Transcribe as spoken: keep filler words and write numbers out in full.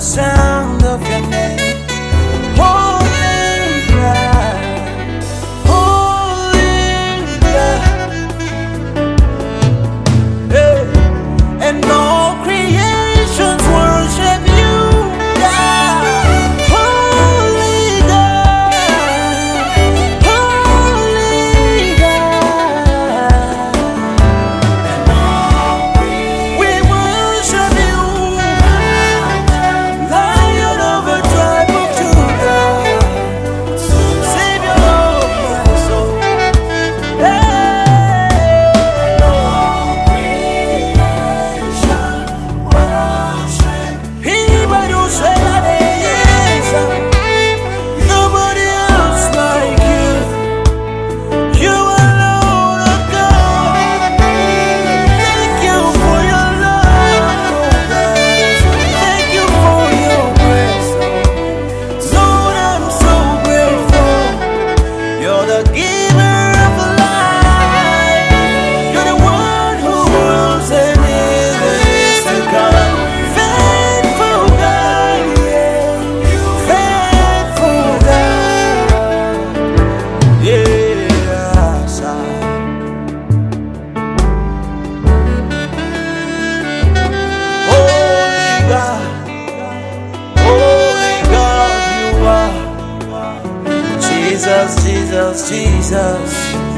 sound of your name. Holy God, holy God, hey. And all creations worship you, God. Holy God, holy God. And all we worship you, Lion of the tribe of Judah, Savior of my soul. Hey. And all creation worship. He might do say that yes, nobody else like you. You alone are God. Thank you for your love, oh God. Thank you for your grace. Lord, I'm so grateful. You're the giver of life. You're the one who rules and is to come. Faithful God, yeah. Faithful God, yes. I- Holy God, holy God, you are Jesus, Jesus, Jesus.